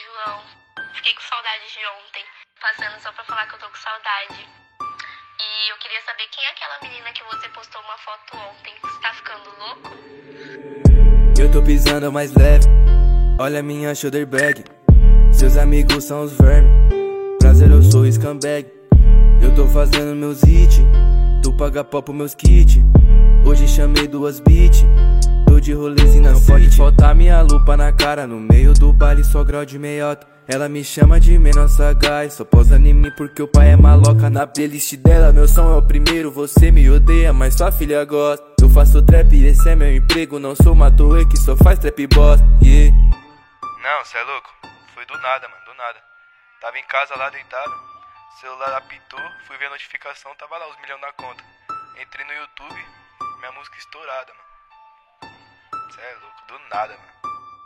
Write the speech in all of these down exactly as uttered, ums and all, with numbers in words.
João. Fiquei com saudade de ontem. Passando só pra falar que eu tô com saudade. E eu queria saber quem é aquela menina que você postou uma foto ontem. Você tá ficando louco? Eu tô pisando mais leve. Olha minha shoulder bag. Seus amigos são os vermes. Prazer, eu sou scumbag. Eu tô fazendo meus hits. Tu paga pau pro meus kits. Hoje chamei duas beats. Tô de rolezinho na Não city. Pode faltar minha lupa na cara. No meio do baile só grau de meiota. Ela me chama de menor sagaz. Só posa em mim porque o pai é maloca. Na playlist dela meu som é o primeiro. Você me odeia, mas sua filha gosta. Eu faço trap, esse é meu emprego. Não sou matoe que só faz trap bosta. Yeah. Não, cê é louco. Foi do nada, mano, do nada. Tava em casa lá deitado. Celular apitou, fui ver a notificação, tava lá os milhões na conta. Entrei no YouTube, minha música estourada, mano. Cê é louco, do nada, mano.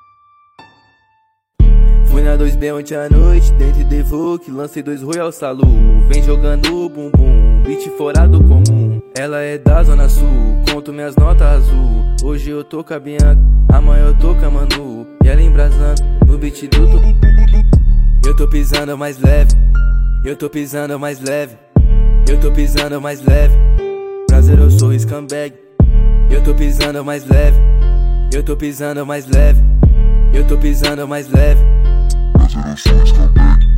Fui na dois B ontem à noite, dentro de Evoque, lancei dois Royal Salu. Vem jogando bumbum, beat fora do comum. Ela é da Zona Sul, conto minhas notas azul. Hoje eu tô com a Bianca, amanhã eu tô com a Manu. E ela embrasando no beat do tu. Eu tô pisando mais leve, eu tô pisando mais leve. Eu tô pisando mais leve. Prazer, eu sou scumbag. Eu tô pisando mais leve, eu tô pisando mais leve. Eu tô pisando mais leve. Prazer, eu sou scumbag.